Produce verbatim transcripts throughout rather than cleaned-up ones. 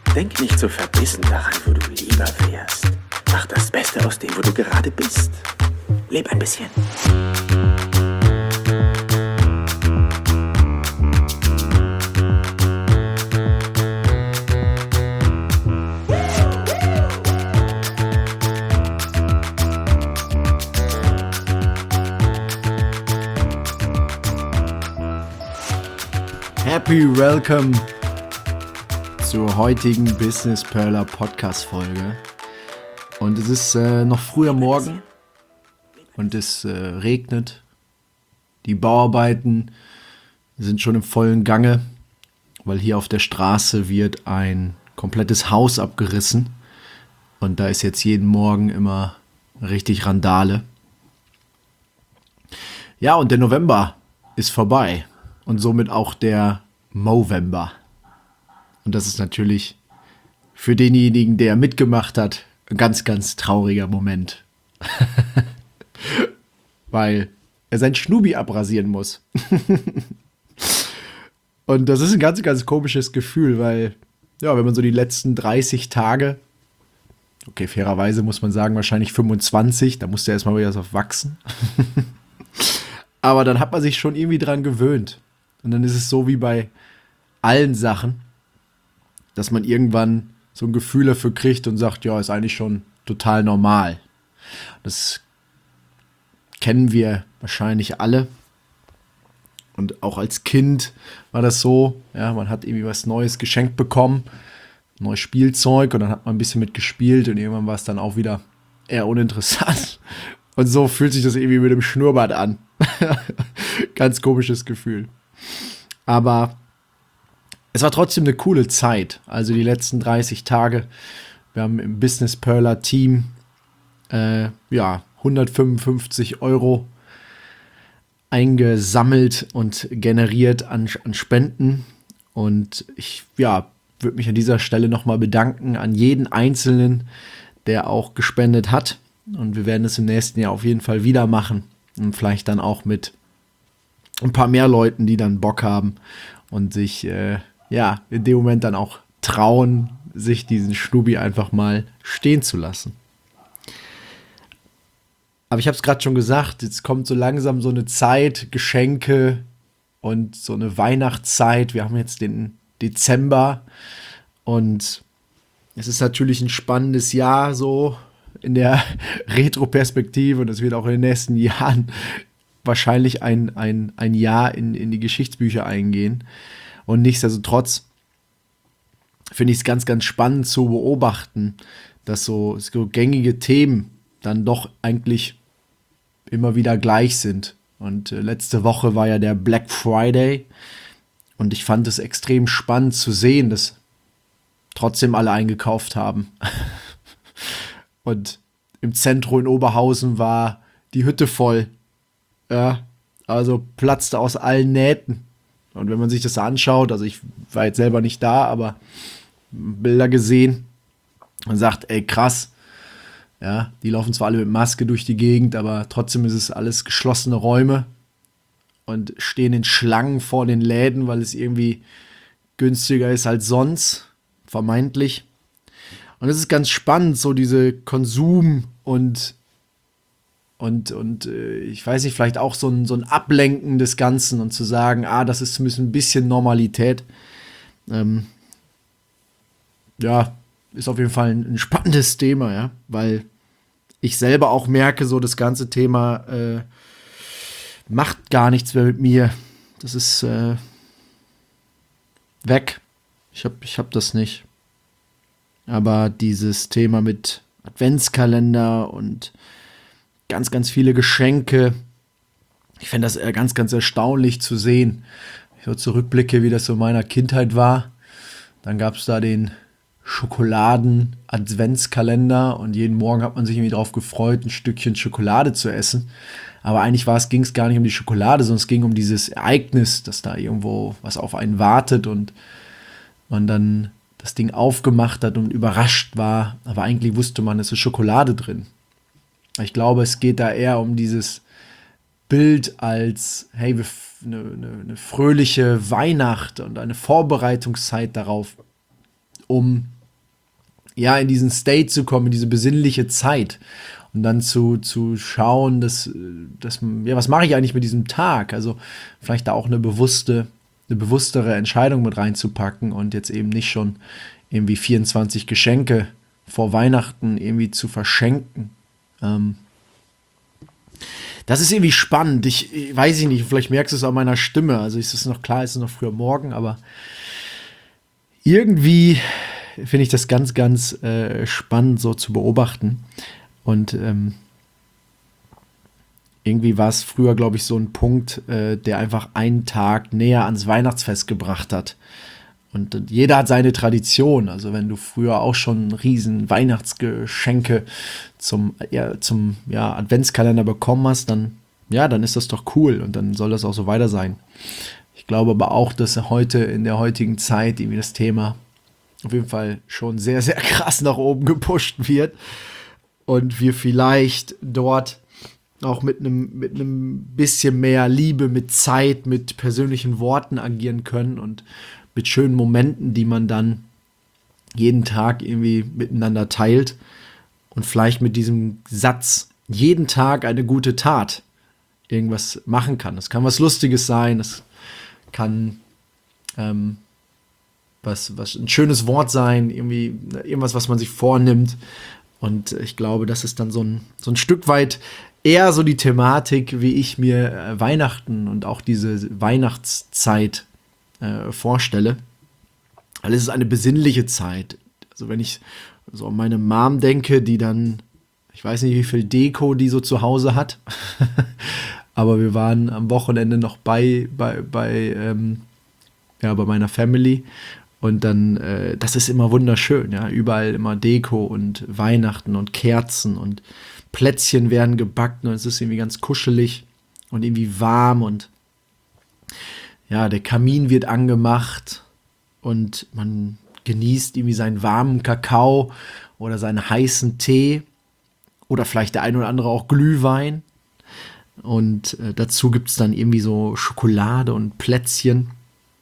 Denk nicht so verbissen daran, wo du lieber wärst. Mach das Beste aus dem, wo du gerade bist. Leb ein bisschen. Happy Welcome zur heutigen Business Perler Podcast Folge. Und es ist äh, noch früh am Morgen und es äh, regnet. Die Bauarbeiten sind schon im vollen Gange, weil hier auf der Straße wird ein komplettes Haus abgerissen. Und da ist jetzt jeden Morgen immer richtig Randale. Ja, und der November ist vorbei. Und somit auch der Movember. Und das ist natürlich für denjenigen, der mitgemacht hat, ein ganz, ganz trauriger Moment. Weil er sein Schnubi abrasieren muss. Und das ist ein ganz, ganz komisches Gefühl, weil, ja, wenn man so die letzten dreißig Tage, okay, fairerweise muss man sagen, wahrscheinlich fünfundzwanzig, da musste er erstmal wieder so wachsen. Aber dann hat man sich schon irgendwie dran gewöhnt. Und dann ist es so wie bei allen Sachen, dass man irgendwann so ein Gefühl dafür kriegt und sagt, ja, ist eigentlich schon total normal. Das kennen wir wahrscheinlich alle. Und auch als Kind war das so, ja, man hat irgendwie was Neues geschenkt bekommen, neues Spielzeug, und dann hat man ein bisschen mit gespielt und irgendwann war es dann auch wieder eher uninteressant. Und so fühlt sich das irgendwie mit dem Schnurrbart an. Ganz komisches Gefühl. Aber es war trotzdem eine coole Zeit. Also die letzten dreißig Tage. Wir haben im Business Perler Team äh, ja, hundertfünfundfünfzig Euro eingesammelt und generiert an, an Spenden. Und ich ja, würde mich an dieser Stelle nochmal bedanken an jeden Einzelnen, der auch gespendet hat. Und wir werden es im nächsten Jahr auf jeden Fall wieder machen. Und vielleicht dann auch mit ein paar mehr Leuten, die dann Bock haben und sich äh, ja in dem Moment dann auch trauen, sich diesen Schnubi einfach mal stehen zu lassen. Aber ich habe es gerade schon gesagt, jetzt kommt so langsam so eine Zeit, Geschenke und so eine Weihnachtszeit. Wir haben jetzt den Dezember und es ist natürlich ein spannendes Jahr so in der Retro-Perspektive, und es wird auch in den nächsten Jahren wahrscheinlich ein, ein, ein Jahr in, in die Geschichtsbücher eingehen. Und nichtsdestotrotz finde ich es ganz, ganz spannend zu beobachten, dass so, so gängige Themen dann doch eigentlich immer wieder gleich sind. Und äh, letzte Woche war ja der Black Friday und ich fand es extrem spannend zu sehen, dass trotzdem alle eingekauft haben. Und im Zentrum in Oberhausen war die Hütte voll. Ja, also platzte aus allen Nähten. Und wenn man sich das anschaut, also ich war jetzt selber nicht da, aber Bilder gesehen und sagt, ey, krass. Ja, die laufen zwar alle mit Maske durch die Gegend, aber trotzdem ist es alles geschlossene Räume und stehen in Schlangen vor den Läden, weil es irgendwie günstiger ist als sonst, vermeintlich. Und es ist ganz spannend, so diese Konsum- und Und, und äh, ich weiß nicht, vielleicht auch so ein, so ein Ablenken des Ganzen und zu sagen, ah, das ist zumindest ein bisschen Normalität. Ähm, ja, ist auf jeden Fall ein, ein spannendes Thema, ja, weil ich selber auch merke, so das ganze Thema äh, macht gar nichts mehr mit mir. Das ist äh, weg. Ich hab, ich hab das nicht. Aber dieses Thema mit Adventskalender und ganz, ganz viele Geschenke. Ich finde das ganz, ganz erstaunlich zu sehen. Ich so zurückblicke, wie das so in meiner Kindheit war. Dann gab es da den Schokoladen-Adventskalender und jeden Morgen hat man sich irgendwie darauf gefreut, ein Stückchen Schokolade zu essen. Aber eigentlich ging es gar nicht um die Schokolade, sondern es ging um dieses Ereignis, dass da irgendwo was auf einen wartet und man dann das Ding aufgemacht hat und überrascht war. Aber eigentlich wusste man, es ist Schokolade drin. Ich glaube, es geht da eher um dieses Bild als, hey, eine, eine, eine fröhliche Weihnacht und eine Vorbereitungszeit darauf, um ja, in diesen State zu kommen, in diese besinnliche Zeit. Und dann zu, zu schauen, dass, dass, ja, was mache ich eigentlich mit diesem Tag? Also vielleicht da auch eine bewusste, eine bewusstere Entscheidung mit reinzupacken und jetzt eben nicht schon irgendwie vierundzwanzig Geschenke vor Weihnachten irgendwie zu verschenken. Ähm, das ist irgendwie spannend. Ich, ich weiß ich nicht, vielleicht merkst du es an meiner Stimme. Also ist es noch klar, es ist noch früher Morgen, aber irgendwie finde ich das ganz, ganz äh, spannend so zu beobachten. Und ähm, irgendwie war es früher, glaube ich, so ein Punkt, äh, der einfach einen Tag näher ans Weihnachtsfest gebracht hat. Und, und jeder hat seine Tradition. Also wenn du früher auch schon riesen Weihnachtsgeschenke zum, ja, zum ja, Adventskalender bekommen hast, dann, ja, dann ist das doch cool und dann soll das auch so weiter sein. Ich glaube aber auch, dass heute in der heutigen Zeit irgendwie das Thema auf jeden Fall schon sehr, sehr krass nach oben gepusht wird. Und wir vielleicht dort auch mit einem mit einem bisschen mehr Liebe, mit Zeit, mit persönlichen Worten agieren können und mit schönen Momenten, die man dann jeden Tag irgendwie miteinander teilt. Und vielleicht mit diesem Satz, jeden Tag eine gute Tat, irgendwas machen kann. Das kann was Lustiges sein, das kann ähm, was, was ein schönes Wort sein, irgendwie irgendwas, was man sich vornimmt. Und ich glaube, das ist dann so ein, so ein Stück weit eher so die Thematik, wie ich mir äh, Weihnachten und auch diese Weihnachtszeit äh, vorstelle. Weil es ist eine besinnliche Zeit. Also wenn ich so an meine Mom denke, die dann, ich weiß nicht, wie viel Deko die so zu Hause hat, aber wir waren am Wochenende noch bei, bei, bei, ähm, ja, bei meiner Family. Und dann, äh, das ist immer wunderschön, ja, überall immer Deko und Weihnachten und Kerzen und Plätzchen werden gebacken und es ist irgendwie ganz kuschelig und irgendwie warm und ja, der Kamin wird angemacht und man genießt irgendwie seinen warmen Kakao oder seinen heißen Tee oder vielleicht der ein oder andere auch Glühwein und äh, dazu gibt es dann irgendwie so Schokolade und Plätzchen.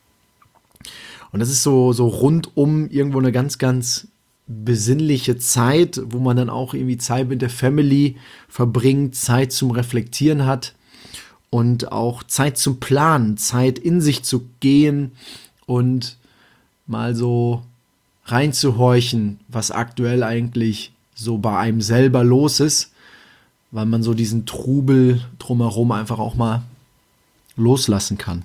Und das ist so, so rundum irgendwo eine ganz, ganz besinnliche Zeit, wo man dann auch irgendwie Zeit mit der Family verbringt, Zeit zum Reflektieren hat und auch Zeit zum Planen, Zeit in sich zu gehen und mal so reinzuhorchen, was aktuell eigentlich so bei einem selber los ist, weil man so diesen Trubel drumherum einfach auch mal loslassen kann.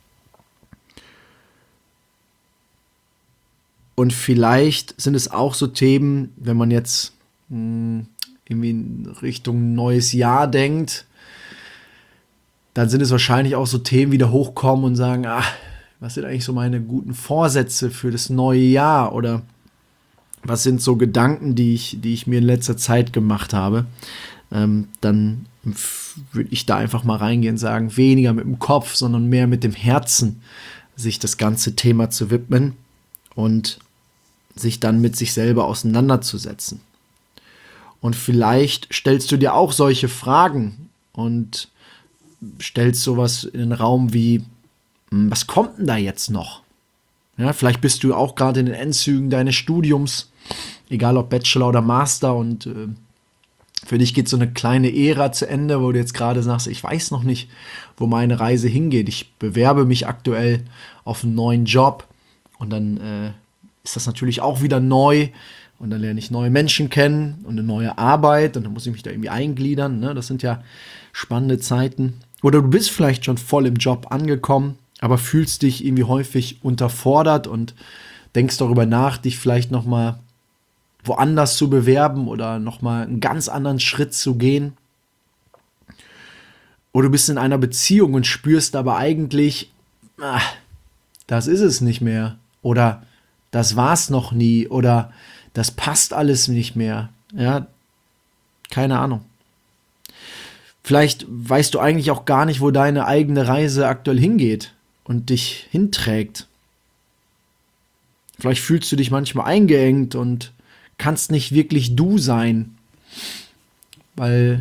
Und vielleicht sind es auch so Themen, wenn man jetzt mh, irgendwie in Richtung neues Jahr denkt, dann sind es wahrscheinlich auch so Themen, die da hochkommen und sagen, ach, was sind eigentlich so meine guten Vorsätze für das neue Jahr? Oder was sind so Gedanken, die ich, die ich mir in letzter Zeit gemacht habe? Ähm, dann würde ich da einfach mal reingehen und sagen, weniger mit dem Kopf, sondern mehr mit dem Herzen, sich das ganze Thema zu widmen und sich dann mit sich selber auseinanderzusetzen. Und vielleicht stellst du dir auch solche Fragen und stellst sowas in den Raum wie, was kommt denn da jetzt noch? Ja, vielleicht bist du auch gerade in den Endzügen deines Studiums, egal ob Bachelor oder Master und äh, für dich geht so eine kleine Ära zu Ende, wo du jetzt gerade sagst, ich weiß noch nicht, wo meine Reise hingeht. Ich bewerbe mich aktuell auf einen neuen Job und dann äh, ist das natürlich auch wieder neu und dann lerne ich neue Menschen kennen und eine neue Arbeit und dann muss ich mich da irgendwie eingliedern, ne? Das sind ja spannende Zeiten. Oder du bist vielleicht schon voll im Job angekommen, aber fühlst dich irgendwie häufig unterfordert und denkst darüber nach, dich vielleicht nochmal woanders zu bewerben oder nochmal einen ganz anderen Schritt zu gehen. Oder du bist in einer Beziehung und spürst aber eigentlich, ah, das ist es nicht mehr oder das war's noch nie oder das passt alles nicht mehr. Ja, keine Ahnung. Vielleicht weißt du eigentlich auch gar nicht, wo deine eigene Reise aktuell hingeht und dich hinträgt. Vielleicht fühlst du dich manchmal eingeengt und kannst nicht wirklich du sein, weil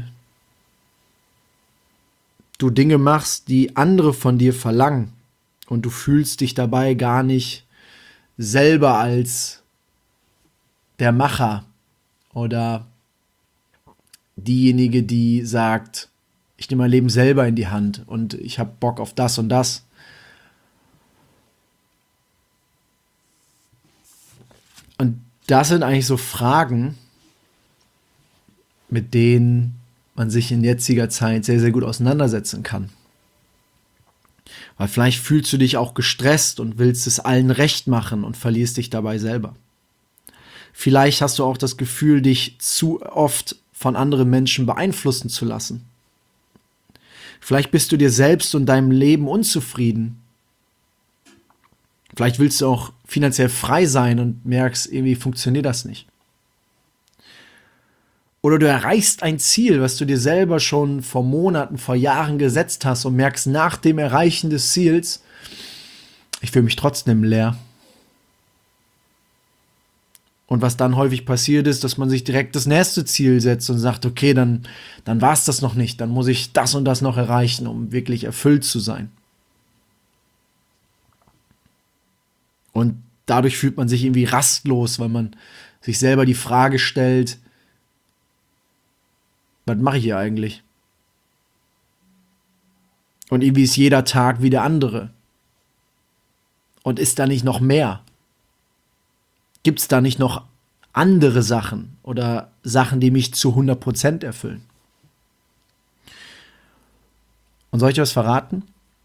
du Dinge machst, die andere von dir verlangen und du fühlst dich dabei gar nicht selber als der Macher oder diejenige, die sagt, ich nehme mein Leben selber in die Hand und ich habe Bock auf das und das. Und das sind eigentlich so Fragen, mit denen man sich in jetziger Zeit sehr, sehr gut auseinandersetzen kann. Weil vielleicht fühlst du dich auch gestresst und willst es allen recht machen und verlierst dich dabei selber. Vielleicht hast du auch das Gefühl, dich zu oft von anderen Menschen beeinflussen zu lassen. Vielleicht bist du dir selbst und deinem Leben unzufrieden. Vielleicht willst du auch finanziell frei sein und merkst, irgendwie funktioniert das nicht. Oder du erreichst ein Ziel, was du dir selber schon vor Monaten, vor Jahren gesetzt hast und merkst nach dem Erreichen des Ziels, ich fühle mich trotzdem leer. Und was dann häufig passiert ist, dass man sich direkt das nächste Ziel setzt und sagt, okay, dann, dann war es das noch nicht, dann muss ich das und das noch erreichen, um wirklich erfüllt zu sein. Und dadurch fühlt man sich irgendwie rastlos, weil man sich selber die Frage stellt, was mache ich hier eigentlich? Und irgendwie ist jeder Tag wie der andere. Und ist da nicht noch mehr? Gibt es da nicht noch andere Sachen oder Sachen, die mich zu hundert Prozent erfüllen? Und soll ich dir was verraten?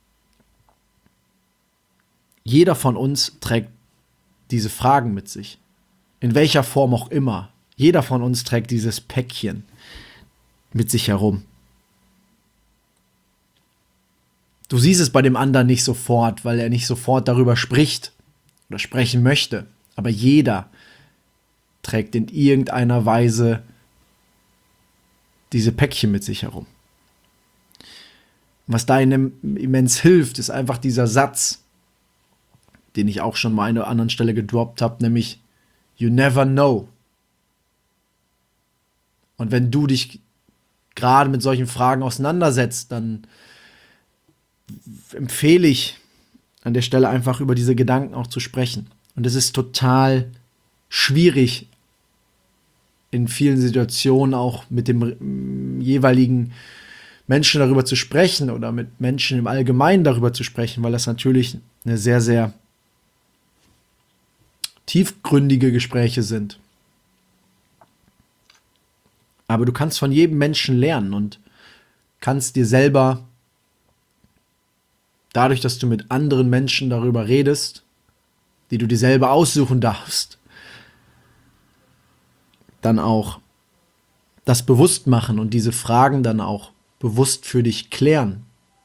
Jeder von uns trägt diese Fragen mit sich. In welcher Form auch immer. Jeder von uns trägt dieses Päckchen mit sich herum. Du siehst es bei dem anderen nicht sofort, weil er nicht sofort darüber spricht oder sprechen möchte. Aber jeder trägt in irgendeiner Weise diese Päckchen mit sich herum. Was da immens hilft, ist einfach dieser Satz, den ich auch schon mal an einer anderen Stelle gedroppt habe, nämlich You never know. Und wenn du dich gerade mit solchen Fragen auseinandersetzt, dann empfehle ich an der Stelle einfach über diese Gedanken auch zu sprechen. Und es ist total schwierig, in vielen Situationen auch mit dem jeweiligen Menschen darüber zu sprechen oder mit Menschen im Allgemeinen darüber zu sprechen, weil das natürlich eine sehr, sehr tiefgründige Gespräche sind. Aber du kannst von jedem Menschen lernen und kannst dir selber, dadurch, dass du mit anderen Menschen darüber redest, die du dir selber aussuchen darfst, dann auch das bewusst machen und diese Fragen dann auch bewusst für dich klären.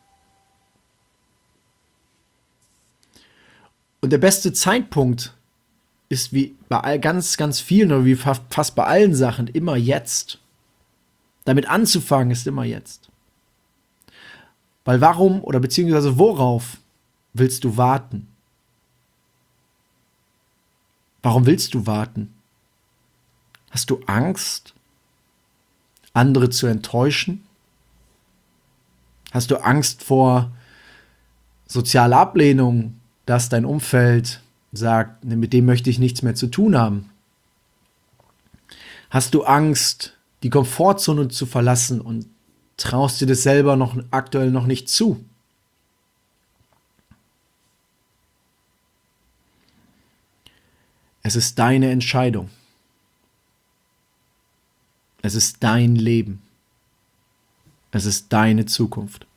Und der beste Zeitpunkt ist wie bei all, ganz, ganz vielen oder wie fast, fast bei allen Sachen immer jetzt. Damit anzufangen ist immer jetzt. Weil warum oder beziehungsweise worauf willst du warten? Warum willst du warten? Hast du Angst, andere zu enttäuschen? Hast du Angst vor sozialer Ablehnung, dass dein Umfeld sagt, mit dem möchte ich nichts mehr zu tun haben? Hast du Angst, die Komfortzone zu verlassen und traust dir das selber noch aktuell noch nicht zu? Es ist deine Entscheidung. Es ist dein Leben. Es ist deine Zukunft.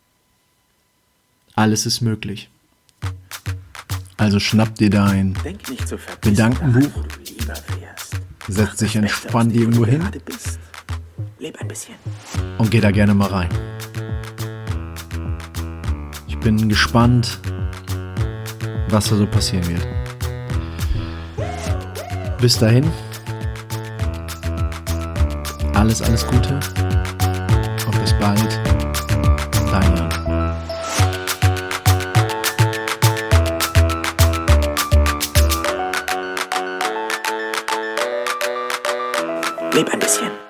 Alles ist möglich. Also schnapp dir dein Denk nicht so verbissen Gedankenbuch, daran, wo du lieber wärst. setz Mach dich das Beste entspannt aus dem, wo irgendwo du hin gerade bist. Leb ein bisschen. und geh da gerne mal rein. Ich bin gespannt, was da so passieren wird. Bis dahin, alles, alles Gute und bis bald, dein Jan. Leb ein bisschen.